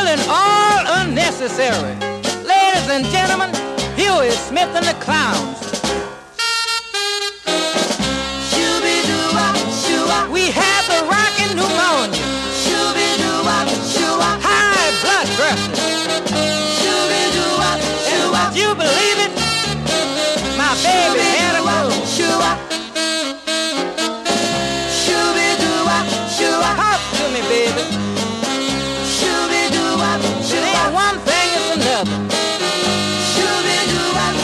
feeling all unnecessary. Ladies and gentlemen, Huey Smith and the Clowns. We had the rockin' pneumonia, high blood pressure. And would you believe it? My baby had a cold. Talk to me, baby. It ain't one thing, it's another.